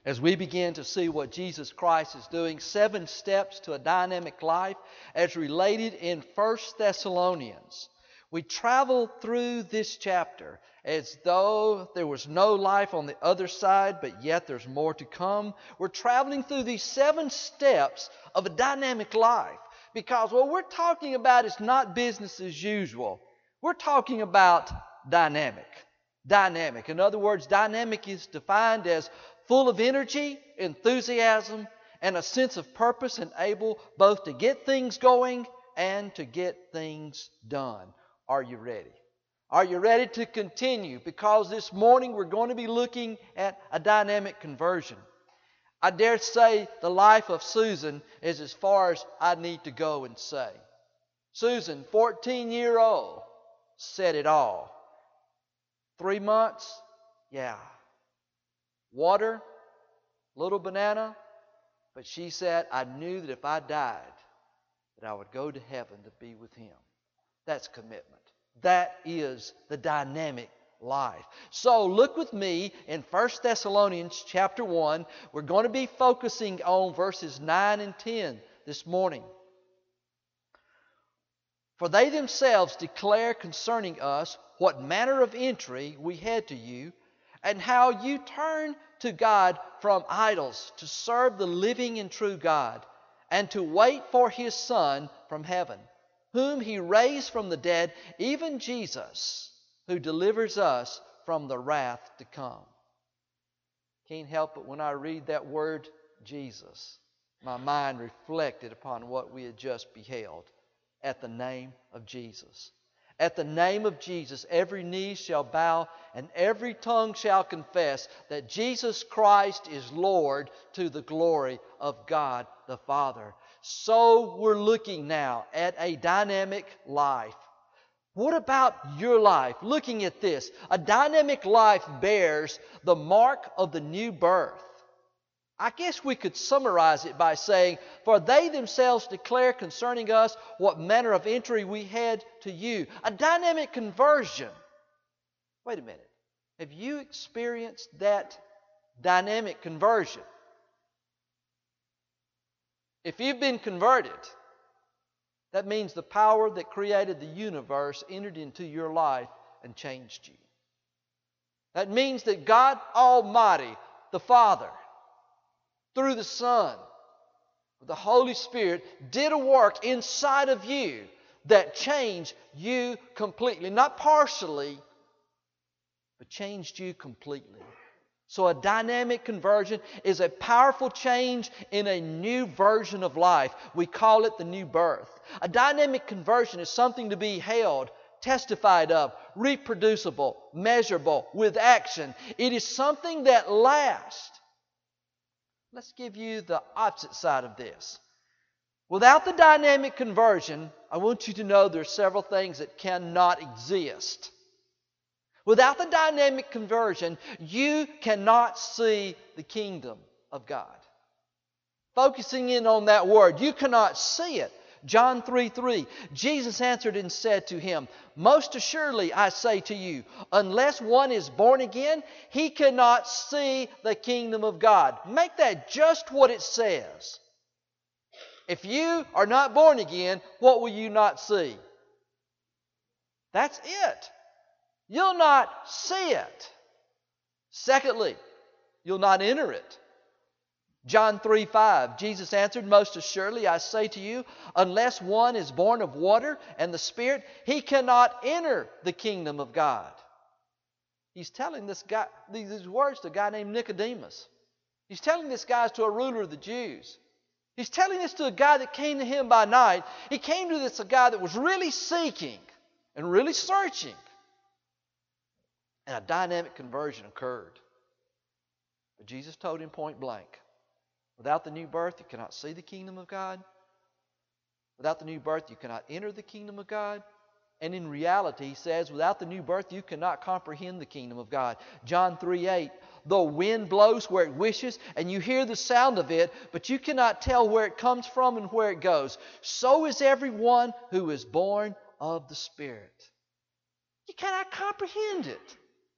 as we begin to see what Jesus Christ is doing, 7 steps to a dynamic life as related in 1 Thessalonians. We travel through this chapter as though there was no life on the other side, but yet there's more to come. We're traveling through these 7 steps of a dynamic life because what we're talking about is not business as usual. We're talking about dynamic. Dynamic. In other words, dynamic is defined as full of energy, enthusiasm, and a sense of purpose, and able both to get things going and to get things done. Are you ready? Are you ready to continue? Because this morning we're going to be looking at a dynamic conversion. I dare say the life of Susan is as far as I need to go and say. Susan, 14-year-old, said it all. 3 months, yeah. Water, little banana, but she said, I knew that if I died, that I would go to heaven to be with Him. That's commitment. That is the dynamic life. So look with me in 1 Thessalonians chapter 1. We're going to be focusing on verses 9 and 10 this morning. For they themselves declare concerning us what manner of entry we had to you, and how you turned to God from idols to serve the living and true God, and to wait for His Son from heaven, whom He raised from the dead, even Jesus, who delivers us from the wrath to come. Can't help it when I read that word Jesus, my mind reflected upon what we had just beheld at the name of Jesus. At the name of Jesus, every knee shall bow and every tongue shall confess that Jesus Christ is Lord, to the glory of God the Father. So we're looking now at a dynamic life. What about your life? Looking at this, a dynamic life bears the mark of the new birth. I guess we could summarize it by saying, for they themselves declare concerning us what manner of entry we had to you. A dynamic conversion. Wait a minute. Have you experienced that dynamic conversion? If you've been converted, that means the power that created the universe entered into your life and changed you. That means that God Almighty, the Father, through the Son, the Holy Spirit, did a work inside of you that changed you completely. Not partially, but changed you completely. So a dynamic conversion is a powerful change in a new version of life. We call it the new birth. A dynamic conversion is something to be held, testified of, reproducible, measurable, with action. It is something that lasts. Let's give you the opposite side of this. Without the dynamic conversion, I want you to know there are several things that cannot exist. Without the dynamic conversion, you cannot see the kingdom of God. Focusing in on that word, you cannot see it. John 3:3, Jesus answered and said to him, most assuredly I say to you, unless one is born again, he cannot see the kingdom of God. Make that just what it says. If you are not born again, what will you not see? That's it. You'll not see it. Secondly, you'll not enter it. John 3:5, Jesus answered, most assuredly I say to you, unless one is born of water and the Spirit, he cannot enter the kingdom of God. He's telling this guy these words to a guy named Nicodemus. He's telling this guy to a ruler of the Jews. He's telling this to a guy that came to him by night. He came to this a guy that was really seeking and really searching. And a dynamic conversion occurred. But Jesus told him point blank, without the new birth, you cannot see the kingdom of God. Without the new birth, you cannot enter the kingdom of God. And in reality, he says, without the new birth, you cannot comprehend the kingdom of God. John 3:8, the wind blows where it wishes, and you hear the sound of it, but you cannot tell where it comes from and where it goes. So is everyone who is born of the Spirit. You cannot comprehend it.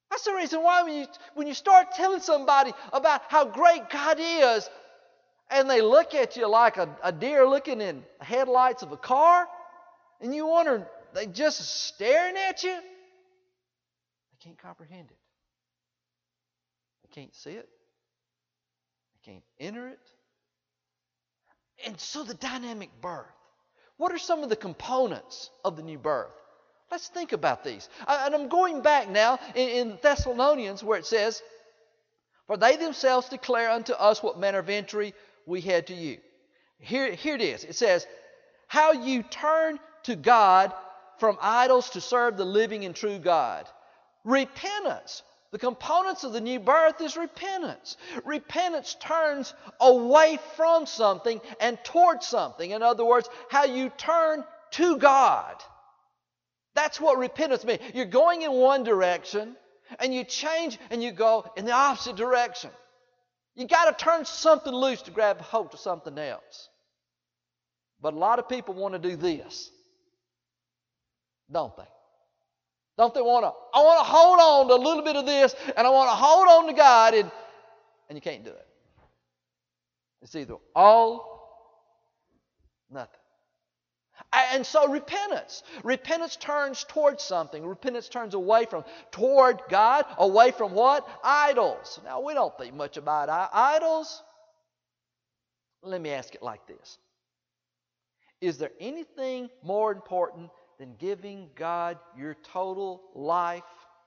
That's the reason why when you start telling somebody about how great God is, and they look at you like a deer looking in the headlights of a car, and you wonder, they just staring at you? They can't comprehend it. They can't see it. They can't enter it. And so the dynamic birth. What are some of the components of the new birth? Let's think about these. And I'm going back now in Thessalonians where it says, "For they themselves declare unto us what manner of entry we had to you." Here it is. It says, "How you turn to God from idols to serve the living and true God." Repentance. The components of the new birth is repentance. Repentance turns away from something and towards something. In other words, how you turn to God. That's what repentance means. You're going in one direction and you change and you go in the opposite direction. You got to turn something loose to grab hold of something else. But a lot of people want to do this, don't they? Don't they want to? I want to hold on to a little bit of this, and I want to hold on to God, and you can't do it. It's either all, nothing. And so repentance. Repentance turns towards something. Repentance turns away from, toward God, away from what? Idols. Now, we don't think much about idols. Let me ask it like this. Is there anything more important than giving God your total life?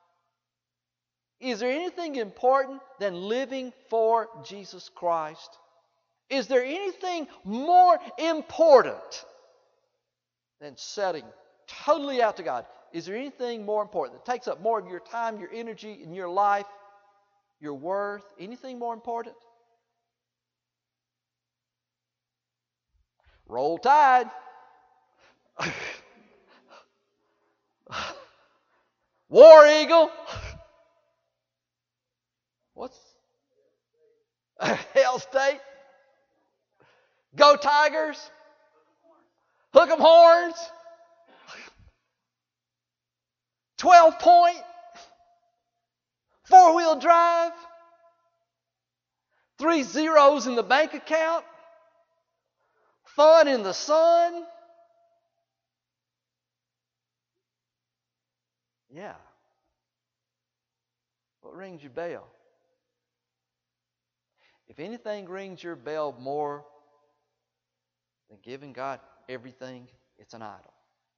Is there anything important than living for Jesus Christ? Is there anything more important than setting totally out to God? Is there anything more important that takes up more of your time, your energy, and your life, your worth? Anything more important? Roll Tide. War Eagle. What's Hell State? Go Tigers. Hook 'em Horns. 12 Point. 4-wheel drive. 3 zeros in the bank account. Fun in the sun. Yeah. What rings your bell? If anything rings your bell more than giving God everything, it's an idol.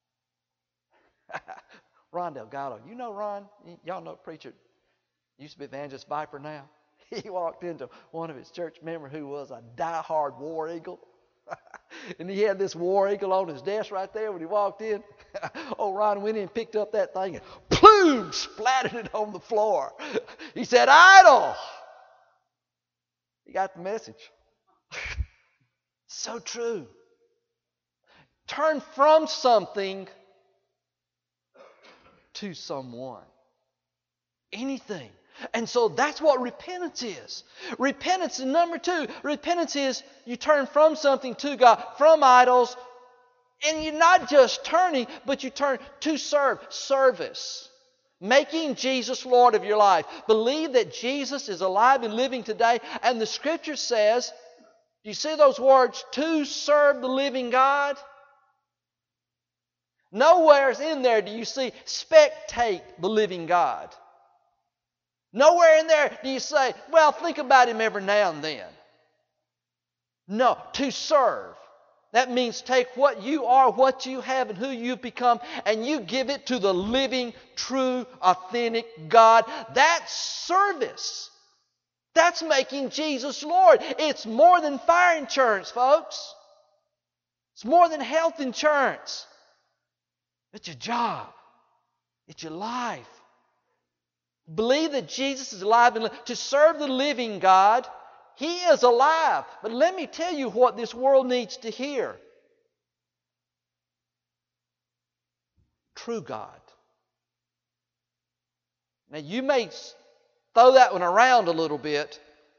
Ron Delgado. You know Ron? Y'all know preacher. Used to be Evangelist Viper now. He walked into one of his church members who was a diehard War Eagle. And he had this War Eagle on his desk right there when he walked in. Old Ron went in and picked up that thing and plume, splattered it on the floor. He said, "Idol!" He got the message. So true. Turn from something to someone. Anything. And so that's what repentance is. Repentance is number 2. Repentance is you turn from something to God, from idols, and you're not just turning, but you turn to service. Making Jesus Lord of your life. Believe that Jesus is alive and living today. And the Scripture says, do you see those words? To serve the living God. Nowhere in there do you see spectate the living God. Nowhere in there do you say, well, think about Him every now and then. No, to serve. That means take what you are, what you have, and who you've become, and you give it to the living, true, authentic God. That's service. That's making Jesus Lord. It's more than fire insurance, folks. It's more than health insurance. It's your job. It's your life. Believe that Jesus is alive and to serve the living God. He is alive. But let me tell you what this world needs to hear. True God. Now you may throw that one around a little bit.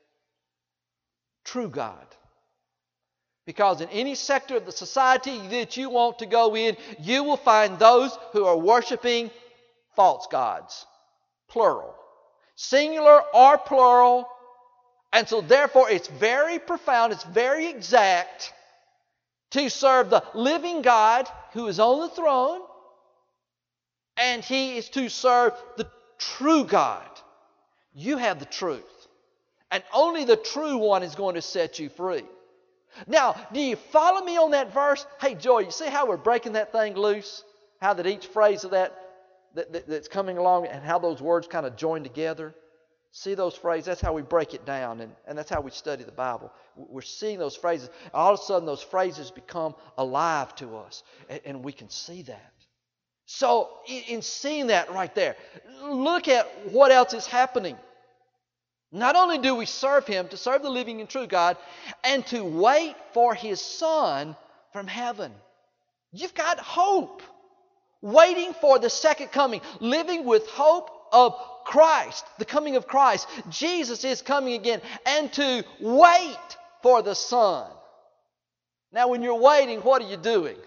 True God. Because in any sector of the society that you want to go in, you will find those who are worshiping false gods. Plural. singular or plural. And so therefore it's very profound, it's very exact to serve the living God who is on the throne, and He is to serve the true God. You have the truth, and only the true one is going to set you free. Now, do you follow me on that verse? Hey, Joy, you see how we're breaking that thing loose? How that each phrase of that's coming along and how those words kind of join together? See those phrases? That's how we break it down, and that's how we study the Bible. We're seeing those phrases. All of a sudden, those phrases become alive to us, and we can see that. So, in seeing that right there, look at what else is happening. Not only do we serve Him, to serve the living and true God, and to wait for His Son from heaven. You've got hope. Waiting for the second coming. Living with hope of Christ, the coming of Christ. Jesus is coming again. And to wait for the Son. Now when you're waiting, what are you doing?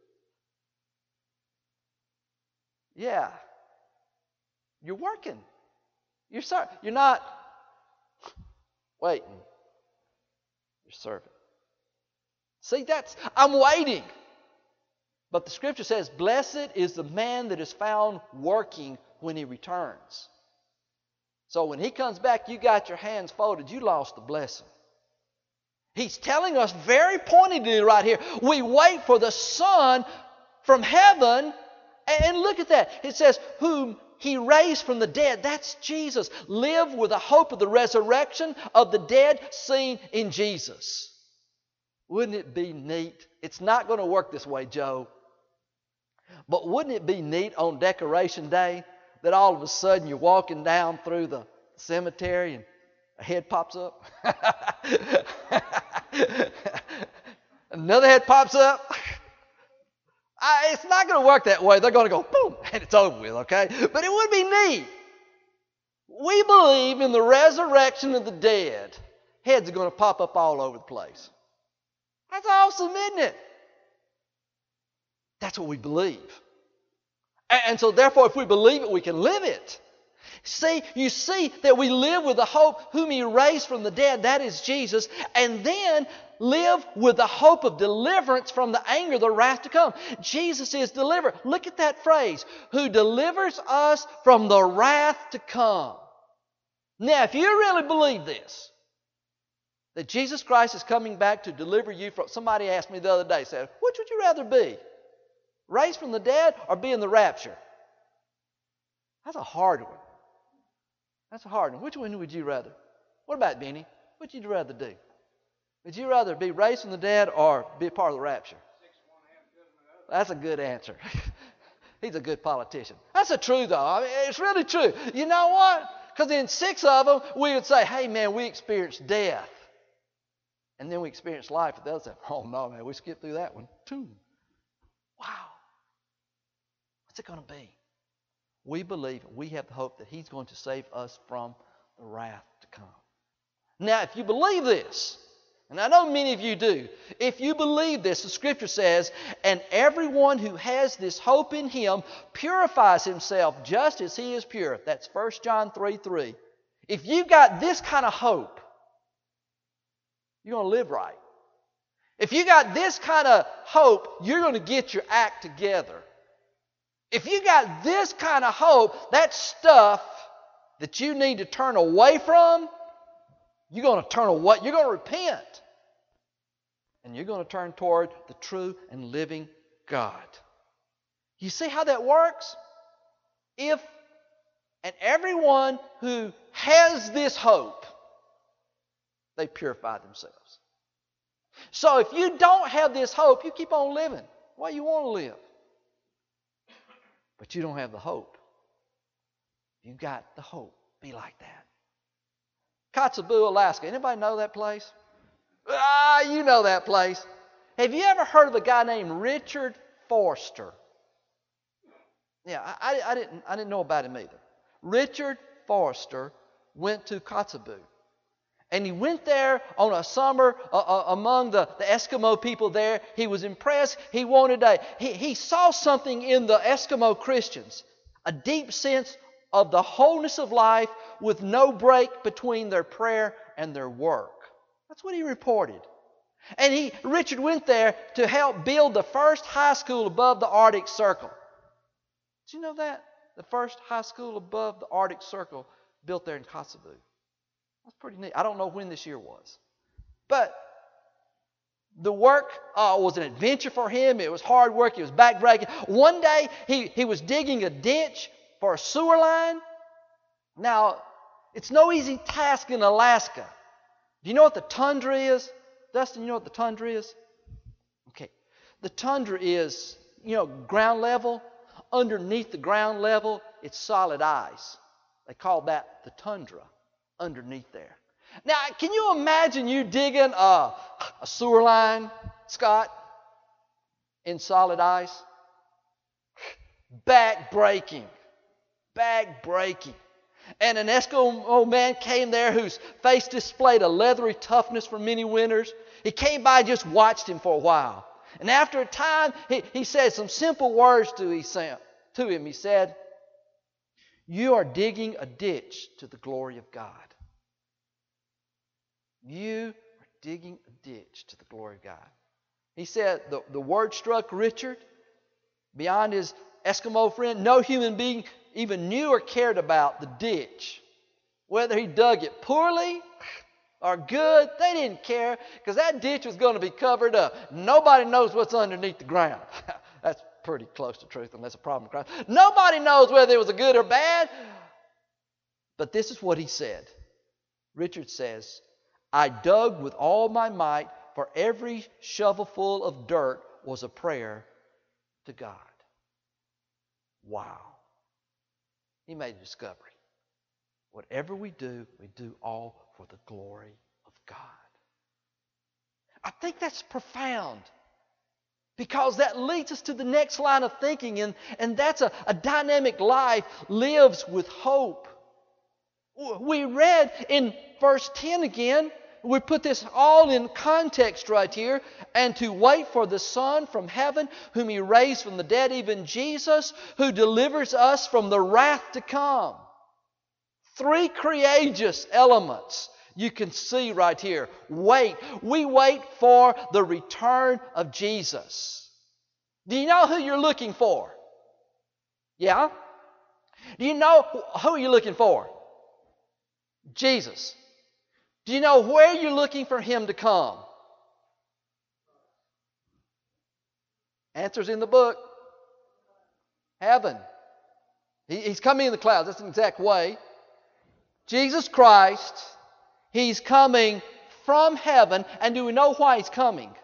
Yeah. You're working. You're not waiting. You're serving. See, I'm waiting. But the Scripture says, blessed is the man that is found working when he returns. So when he comes back, you got your hands folded. You lost the blessing. He's telling us very pointedly right here, we wait for the Son from heaven. And look at that. It says, whom He raised from the dead. That's Jesus. Live with the hope of the resurrection of the dead seen in Jesus. Wouldn't it be neat? It's not going to work this way, Joe. But wouldn't it be neat on Decoration Day that all of a sudden you're walking down through the cemetery and a head pops up? Another head pops up. It's not going to work that way. They're going to go boom and it's over with, okay? But it would be neat. We believe in the resurrection of the dead. Heads are going to pop up all over the place. That's awesome, isn't it? That's what we believe. And so therefore, if we believe it, we can live it. See, you see that we live with the hope whom He raised from the dead, that is Jesus, and then live with the hope of deliverance from the anger, the wrath to come. Jesus is deliverer. Look at that phrase, who delivers us from the wrath to come. Now, if you really believe this, that Jesus Christ is coming back to deliver you from... Somebody asked me the other day, said, which would you rather be? Raised from the dead or be in the rapture? That's a hard one. That's a hard one. Which one would you rather? What about Benny? What would you rather do? Would you rather be raised from the dead or be a part of the rapture? That's a good answer. He's a good politician. That's the truth, though. I mean, it's really true. You know what? Because in 6 of them, we would say, hey, man, we experienced death. And then we experienced life. And the others say, oh, no, man, we skipped through that one, too. Wow. What's it going to be? We believe, we have the hope that He's going to save us from the wrath to come. Now, if you believe this, and I know many of you do, if you believe this, the Scripture says, and everyone who has this hope in Him purifies himself just as He is pure. That's 1 John 3:3. If you've got this kind of hope, you're going to live right. If you got this kind of hope, you're going to get your act together. If you got this kind of hope, that stuff that you need to turn away from, you're going to turn away. You're going to repent. And you're going to turn toward the true and living God. You see how that works? And everyone who has this hope, they purify themselves. So if you don't have this hope, you keep on living. Why you want to live? But you don't have the hope. You've got the hope. Be like that. Kotzebue, Alaska. Anybody know that place? You know that place. Have you ever heard of a guy named Richard Forster? Yeah, I didn't know about him either. Richard Forster went to Kotzebue. And he went there on a summer among the Eskimo people there. He was impressed. He wanted he saw something in the Eskimo Christians, a deep sense of the wholeness of life with no break between their prayer and their work. That's what he reported. And Richard went there to help build the first high school above the Arctic Circle. Did you know that? The first high school above the Arctic Circle built there in Kosovo. That's pretty neat. I don't know when this year was. But the work was an adventure for him. It was hard work. It was backbreaking. One day, he was digging a ditch for a sewer line. Now, it's no easy task in Alaska. Do you know what the tundra is? Dustin, you know what the tundra is? Okay. The tundra is, ground level. Underneath the ground level, it's solid ice. They call that the tundra underneath there. Now, can you imagine you digging a sewer line, Scott, in solid ice? Back-breaking. And an Eskimo man came there whose face displayed a leathery toughness from many winters. He came by and just watched him for a while. And after a time, he said some simple words to him. He said, "You are digging a ditch to the glory of God." You are digging a ditch to the glory of God. He said the word struck Richard. Beyond his Eskimo friend, no human being even knew or cared about the ditch. Whether he dug it poorly or good, they didn't care, because that ditch was going to be covered up. Nobody knows what's underneath the ground. That's pretty close to truth, unless a problem occurs. Nobody knows whether it was a good or bad. But this is what he said. Richard says, "I dug with all my might, for every shovelful of dirt was a prayer to God." Wow. He made a discovery. Whatever we do all for the glory of God. I think that's profound, because that leads us to the next line of thinking, and that's a dynamic life lives with hope. We read in verse 10 again, we put this all in context right here, and to wait for the Son from heaven, whom He raised from the dead, even Jesus, who delivers us from the wrath to come. Three courageous elements you can see right here. Wait. We wait for the return of Jesus. Do you know who you're looking for? Yeah? Do you know who you're looking for? Jesus. Do you know where you're looking for Him to come? Answer's in the book. Heaven. He's coming in the clouds. That's an exact way. Jesus Christ, He's coming from heaven. And do we know why He's coming?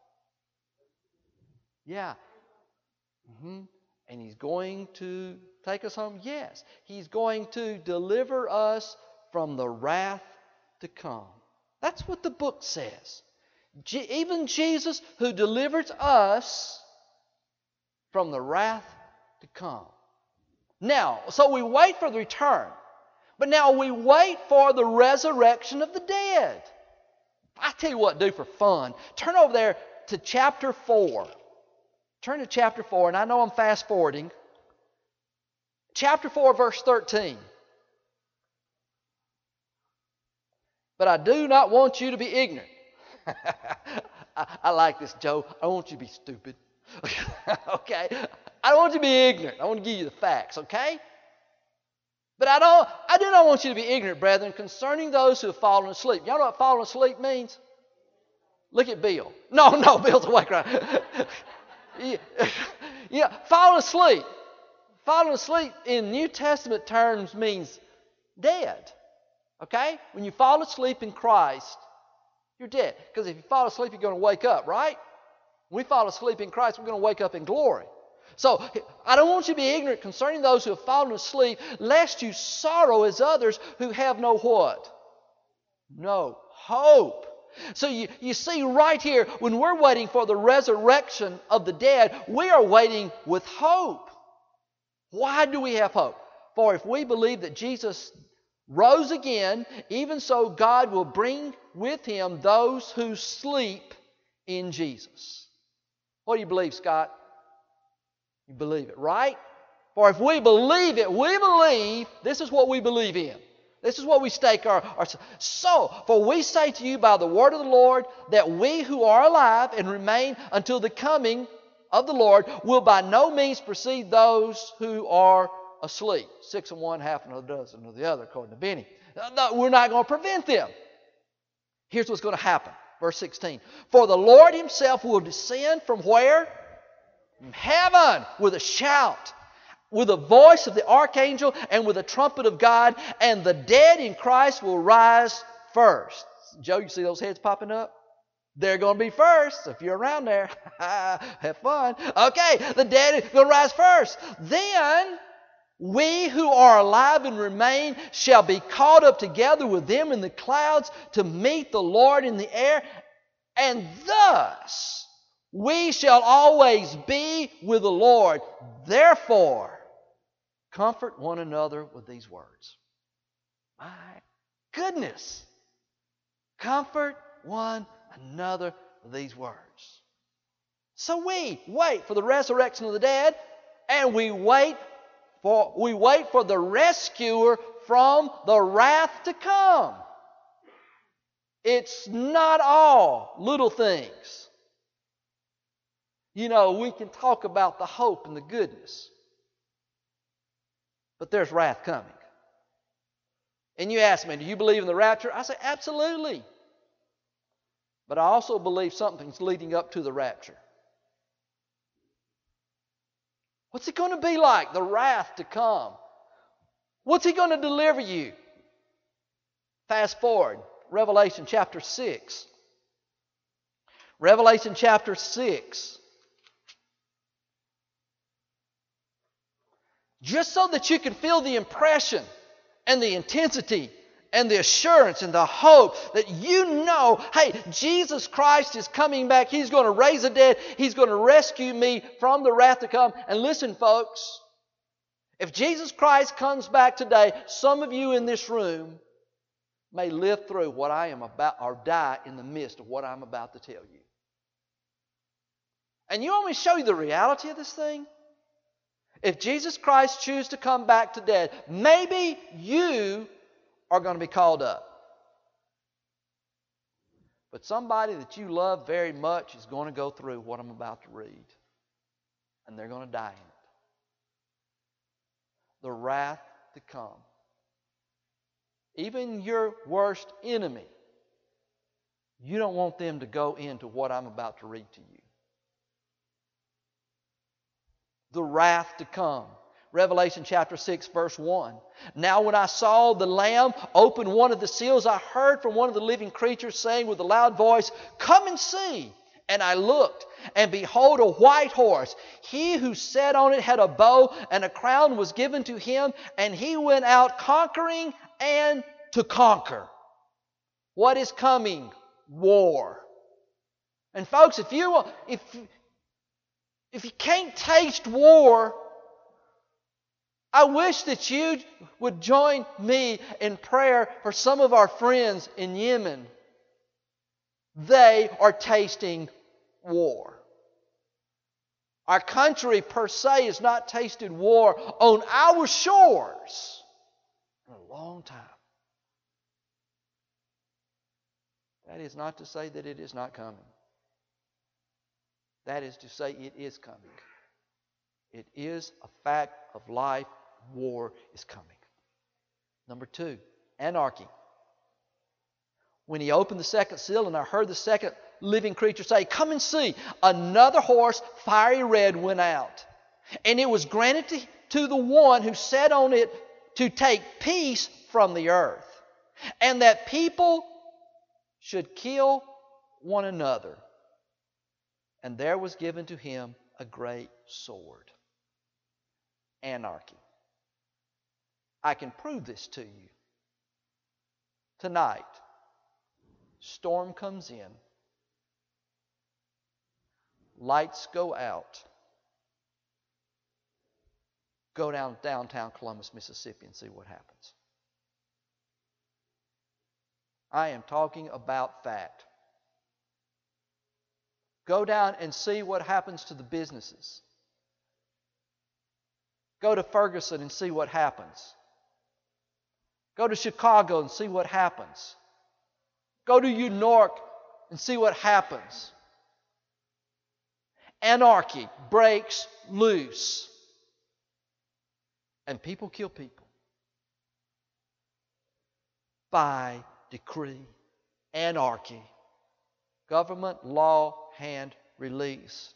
Yeah. And He's going to take us home? Yes. He's going to deliver us from the wrath to come. That's what the book says. Even Jesus, who delivers us from the wrath to come. Now, so we wait for the return. But now we wait for the resurrection of the dead. I tell you what, do for fun. Turn over there to chapter 4. Turn to chapter 4, and I know I'm fast forwarding. Chapter 4, verse 13. But I do not want you to be ignorant. I like this, Joe. I don't want you to be stupid. Okay? I don't want you to be ignorant. I want to give you the facts, okay? But I do not want you to be ignorant, brethren, concerning those who have fallen asleep. Y'all know what fallen asleep means? Look at Bill. No, Bill's awake right now. Yeah, fallen asleep. Fallen asleep in New Testament terms means dead. Okay? When you fall asleep in Christ, you're dead. Because if you fall asleep, you're going to wake up, right? When we fall asleep in Christ, we're going to wake up in glory. So, I don't want you to be ignorant concerning those who have fallen asleep, lest you sorrow as others who have no what? No hope. So you see right here, when we're waiting for the resurrection of the dead, we are waiting with hope. Why do we have hope? For if we believe that Jesus rose again, even so God will bring with Him those who sleep in Jesus. What do you believe, Scott? You believe it, right? For if we believe it, we believe, this is what we believe in. This is what we stake our. So, for we say to you by the word of the Lord that we who are alive and remain until the coming of the Lord will by no means precede those who are asleep. 6 of one, half a dozen of the other, according to Benny. No, we're not going to prevent them. Here's what's going to happen. Verse 16. For the Lord himself will descend from where? From heaven with a shout, with the voice of the archangel, and with the trumpet of God, and the dead in Christ will rise first. Joe, you see those heads popping up? They're going to be first. So if you're around there, have fun. Okay, the dead are going to rise first. Then we who are alive and remain shall be caught up together with them in the clouds to meet the Lord in the air, and thus we shall always be with the Lord. Therefore, comfort one another with these words. My goodness. Comfort one another with these words. So we wait for the resurrection of the dead, and we wait for the rescuer from the wrath to come. It's not all little things. You know, we can talk about the hope and the goodness, but there's wrath coming. And you ask me, do you believe in the rapture? I say, absolutely. But I also believe something's leading up to the rapture. What's it going to be like, the wrath to come? What's He going to deliver you? Fast forward, Revelation chapter 6. Revelation chapter 6. Just so that you can feel the impression and the intensity and the assurance and the hope that you know, hey, Jesus Christ is coming back. He's going to raise the dead. He's going to rescue me from the wrath to come. And listen, folks, if Jesus Christ comes back today, some of you in this room may live through what I am about or die in the midst of what I'm about to tell you. And you want me to show you the reality of this thing? If Jesus Christ chooses to come back today, maybe you are going to be called up. But somebody that you love very much is going to go through what I'm about to read. And they're going to die in it. The wrath to come. Even your worst enemy, you don't want them to go into what I'm about to read to you. The wrath to come. Revelation chapter 6, verse 1. Now when I saw the Lamb open one of the seals, I heard from one of the living creatures saying with a loud voice, "Come and see." And I looked, and behold, a white horse. He who sat on it had a bow, and a crown was given to him, and he went out conquering and to conquer. What is coming? War. And folks, if you can't taste war, I wish that you would join me in prayer for some of our friends in Yemen. They are tasting war. Our country per se has not tasted war on our shores in a long time. That is not to say that it is not coming. That is to say it is coming. It is a fact of life. War is coming. Number 2, anarchy. When He opened the second seal, and I heard the second living creature say, "Come and see." Another horse, fiery red, went out. And it was granted to the one who sat on it to take peace from the earth, and that people should kill one another. And there was given to him a great sword. Anarchy. I can prove this to you. Tonight, storm comes in. Lights go out. Go down downtown Columbus, Mississippi, and see what happens. I am talking about fact. Go down and see what happens to the businesses. Go to Ferguson and see what happens. Go to Chicago and see what happens. Go to New York and see what happens. Anarchy breaks loose. And people kill people. By decree. Anarchy. Government law hand release.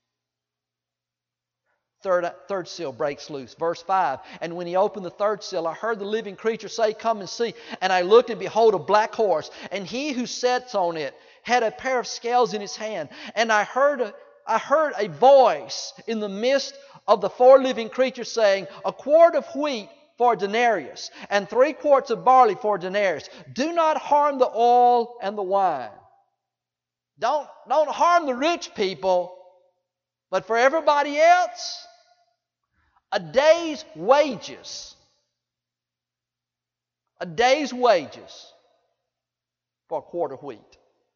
Third seal breaks loose. Verse 5, and when he opened the third seal, I heard the living creature say, come and see. And I looked, and behold, a black horse. And he who sits on it had a pair of scales in his hand. And I heard a voice in the midst of the four living creatures saying, a quart of wheat for a denarius, and 3 quarts of barley for a denarius. Do not harm the oil and the wine. Don't harm the rich people, but for everybody else, a day's wages. A day's wages for a quart of wheat.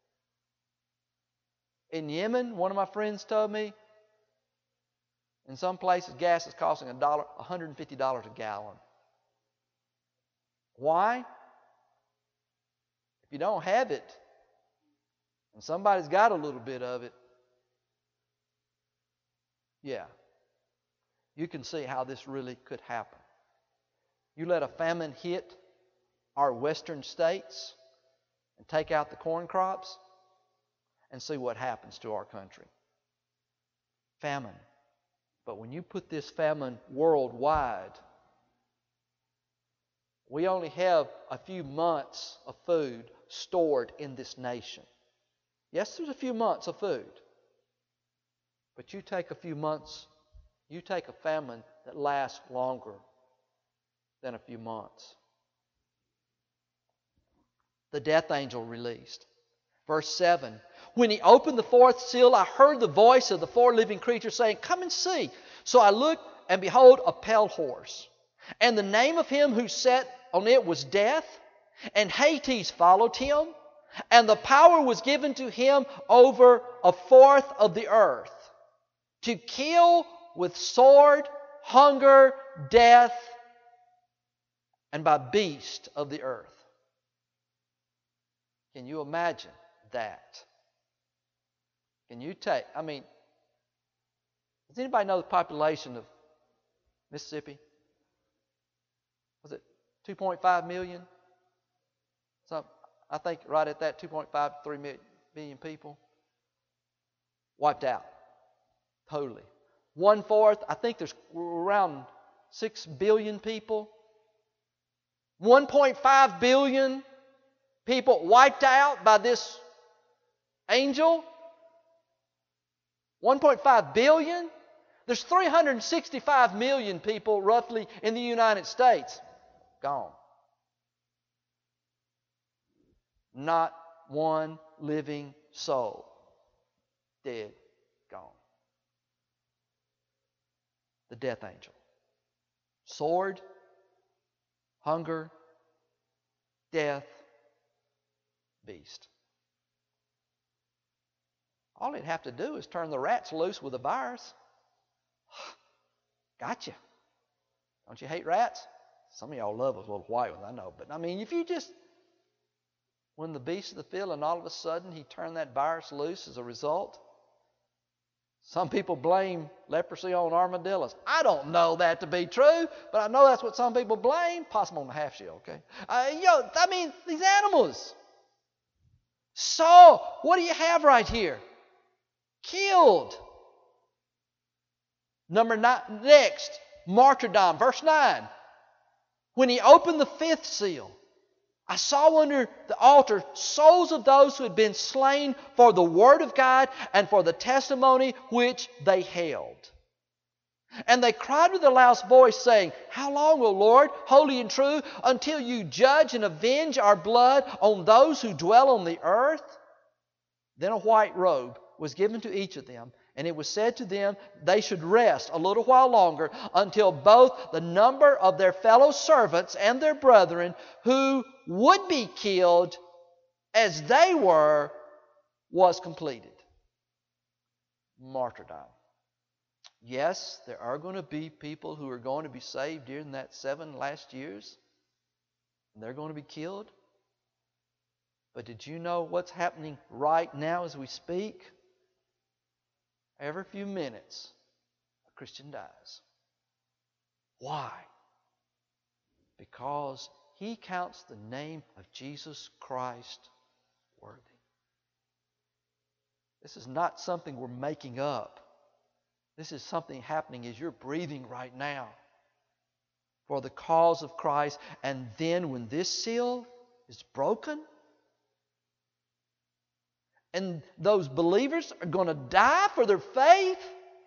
In Yemen, one of my friends told me, in some places gas is costing $150 a gallon. Why? If you don't have it, and somebody's got a little bit of it, yeah, you can see how this really could happen. You let a famine hit our western states and take out the corn crops and see what happens to our country. Famine. But when you put this famine worldwide, we only have a few months of food stored in this nation. Yes, there's a few months of food. But you take a few months, you take a famine that lasts longer than a few months. The death angel released. Verse 7, when he opened the fourth seal, I heard the voice of the 4 living creatures saying, come and see. So I looked, and behold, a pale horse. And the name of him who sat on it was Death, and Hades followed him, and the power was given to him over 1/4 of the earth, to kill with sword, hunger, death, and by beast of the earth. Can you imagine that? Can you does anybody know the population of Mississippi? Was it 2.5 million? I think right at that 2.5 to 3 million people. Wiped out. Totally. 1/4, I think there's around 6 billion people. 1.5 billion people wiped out by this angel. 1.5 billion. There's 365 million people roughly in the United States. Gone. Not one living soul. Dead. Gone. The death angel. Sword, hunger, death, beast. All he'd have to do is turn the rats loose with a virus. Gotcha. Don't you hate rats? Some of y'all love those little white ones, I know. But if you just, when the beast of the field and all of a sudden he turned that virus loose as a result. Some people blame leprosy on armadillos. I don't know that to be true, but I know that's what some people blame. Possible on the half shell, okay? These animals. So, what do you have right here? Killed. Next, martyrdom, verse 9. When he opened the 5th seal, I saw under the altar souls of those who had been slain for the word of God and for the testimony which they held. And they cried with a loud voice, saying, how long, O Lord, holy and true, until you judge and avenge our blood on those who dwell on the earth? Then a white robe was given to each of them, and it was said to them they should rest a little while longer until both the number of their fellow servants and their brethren who would be killed as they were was completed. Martyrdom. Yes, there are going to be people who are going to be saved during that 7 last years, and they're going to be killed. But did you know what's happening right now as we speak? Every few minutes, a Christian dies. Why? Because he counts the name of Jesus Christ worthy. This is not something we're making up. This is something happening as you're breathing right now for the cause of Christ. And then when this seal is broken, and those believers are going to die for their faith.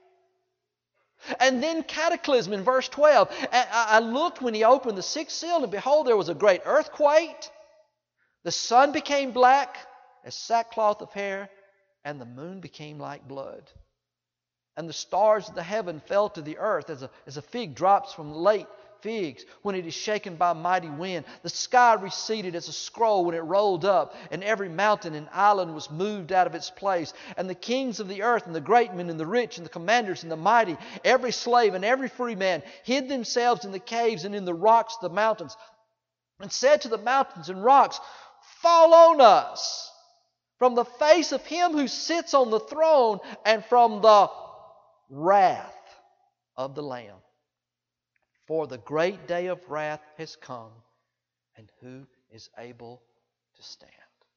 And then cataclysm in verse 12. I looked when he opened the 6th seal, and behold, there was a great earthquake. The sun became black as sackcloth of hair, and the moon became like blood. And the stars of the heaven fell to the earth as a fig drops from late figs when it is shaken by a mighty wind. The sky receded as a scroll when it rolled up, and every mountain and island was moved out of its place. And the kings of the earth, and the great men, and the rich, and the commanders, and the mighty, every slave and every free man, hid themselves in the caves and in the rocks of the mountains, and said to the mountains and rocks, fall on us from the face of him who sits on the throne, and from the wrath of the Lamb. For the great day of wrath has come, and who is able to stand?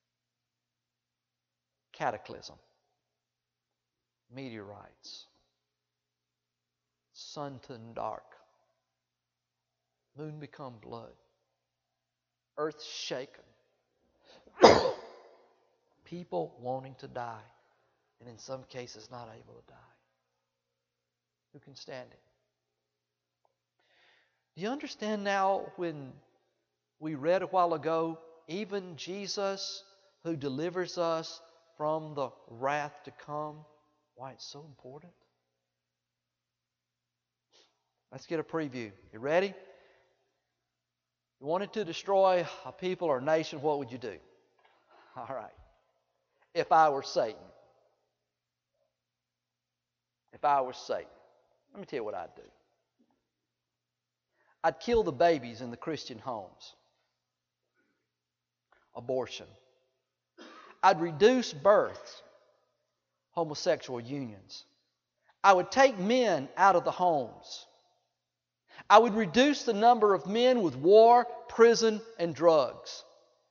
Cataclysm, meteorites, sun turned dark, moon become blood, earth shaken, people wanting to die, and in some cases not able to die. Who can stand it? Do you understand now when we read a while ago, even Jesus who delivers us from the wrath to come, why it's so important? Let's get a preview. You ready? You wanted to destroy a people or a nation, what would you do? All right. If I were Satan. If I were Satan. Let me tell you what I'd do. I'd kill the babies in the Christian homes. Abortion. I'd reduce births, homosexual unions. I would take men out of the homes. I would reduce the number of men with war, prison, and drugs.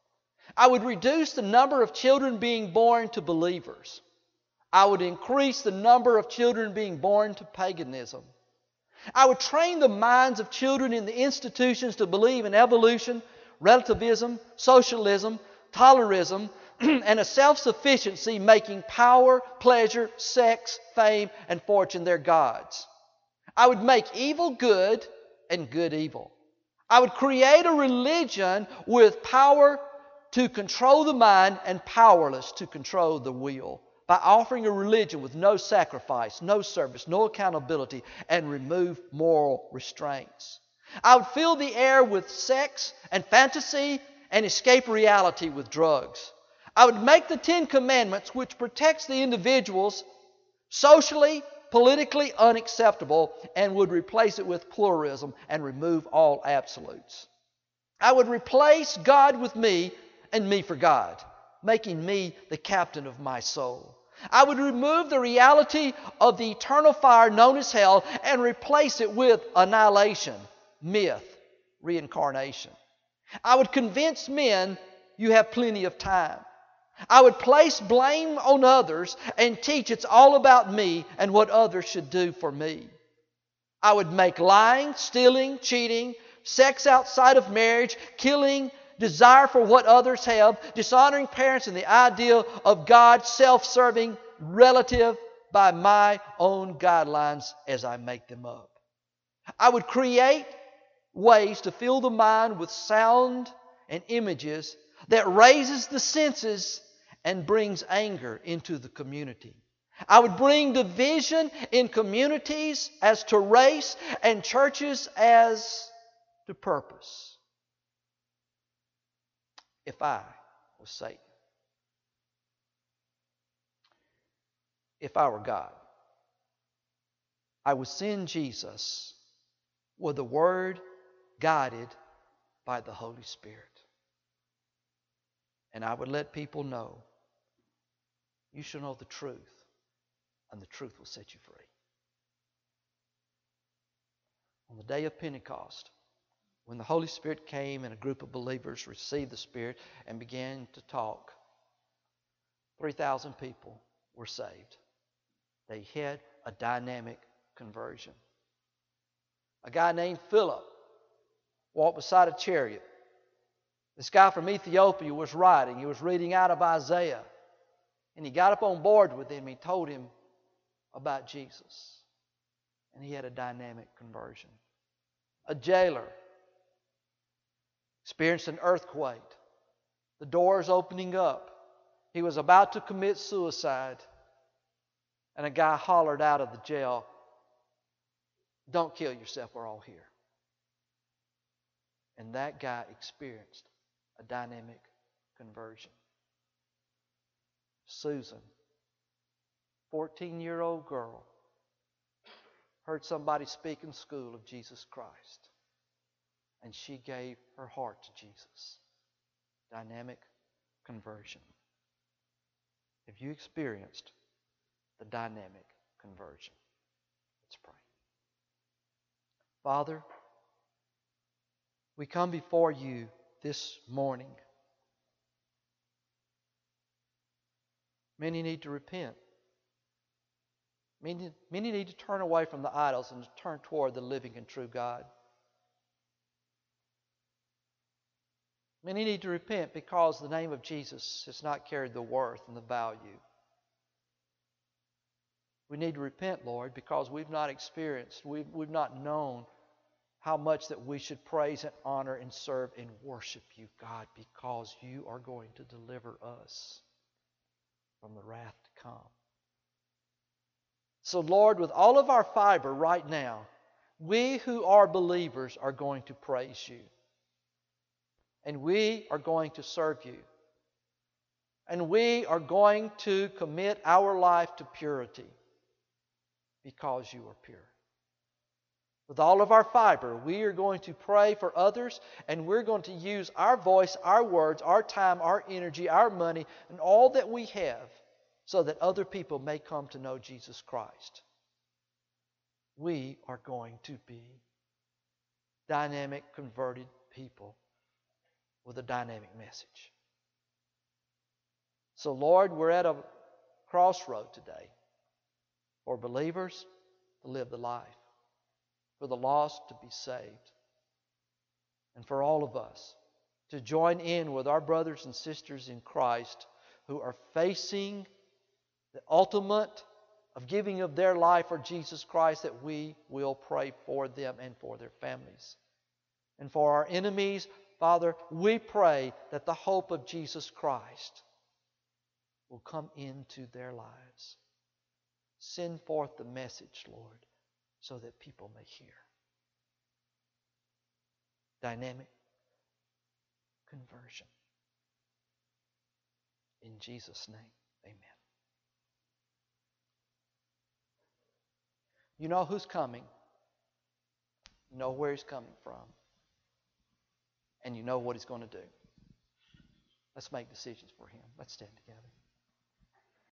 I would reduce the number of children being born to believers. I would increase the number of children being born to paganism. I would train the minds of children in the institutions to believe in evolution, relativism, socialism, tolerism, and a self-sufficiency, making power, pleasure, sex, fame, and fortune their gods. I would make evil good and good evil. I would create a religion with power to control the mind and powerless to control the will, by offering a religion with no sacrifice, no service, no accountability, and remove moral restraints. I would fill the air with sex and fantasy and escape reality with drugs. I would make the 10 Commandments, which protects the individuals, socially, politically unacceptable, and would replace it with pluralism and remove all absolutes. I would replace God with me and me for God, making me the captain of my soul. I would remove the reality of the eternal fire known as hell and replace it with annihilation, myth, reincarnation. I would convince men you have plenty of time. I would place blame on others and teach it's all about me and what others should do for me. I would make lying, stealing, cheating, sex outside of marriage, killing, desire for what others have, dishonoring parents, and the idea of God self-serving relative by my own guidelines as I make them up. I would create ways to fill the mind with sound and images that raises the senses and brings anger into the community. I would bring division in communities as to race and churches as to purpose. If I was Satan. If I were God. I would send Jesus with the Word guided by the Holy Spirit. And I would let people know, you shall know the truth, and the truth will set you free. On the day of Pentecost, when the Holy Spirit came and a group of believers received the Spirit and began to talk, 3,000 people were saved. They had a dynamic conversion. A guy named Philip walked beside a chariot. This guy from Ethiopia was writing. He was reading out of Isaiah. And he got up on board with him. He told him about Jesus. And he had a dynamic conversion. A jailer experienced an earthquake. The doors opening up. He was about to commit suicide. And a guy hollered out of the jail, "Don't kill yourself, we're all here." And that guy experienced a dynamic conversion. Susan, 14-year-old girl, heard somebody speak in school of Jesus Christ. And she gave her heart to Jesus. Dynamic conversion. Have you experienced the dynamic conversion? Let's pray. Father, we come before you this morning. Many need to repent. Many need to turn away from the idols and to turn toward the living and true God. Many need to repent because the name of Jesus has not carried the worth and the value. We need to repent, Lord, because we've not experienced, we've not known how much that we should praise and honor and serve and worship you, God, because you are going to deliver us from the wrath to come. So, Lord, with all of our fiber right now, we who are believers are going to praise you. And we are going to serve you. And we are going to commit our life to purity because you are pure. With all of our fiber, we are going to pray for others, and we're going to use our voice, our words, our time, our energy, our money, and all that we have so that other people may come to know Jesus Christ. We are going to be dynamic, converted people with a dynamic message. So, Lord, we're at a crossroad today for believers to live the life, for the lost to be saved, and for all of us to join in with our brothers and sisters in Christ who are facing the ultimate of giving of their life for Jesus Christ, that we will pray for them and for their families. And for our enemies, Father, we pray that the hope of Jesus Christ will come into their lives. Send forth the message, Lord, so that people may hear. Dynamic conversion. In Jesus' name, amen. You know who's coming. You know where he's coming from. And you know what he's going to do. Let's make decisions for him. Let's stand together.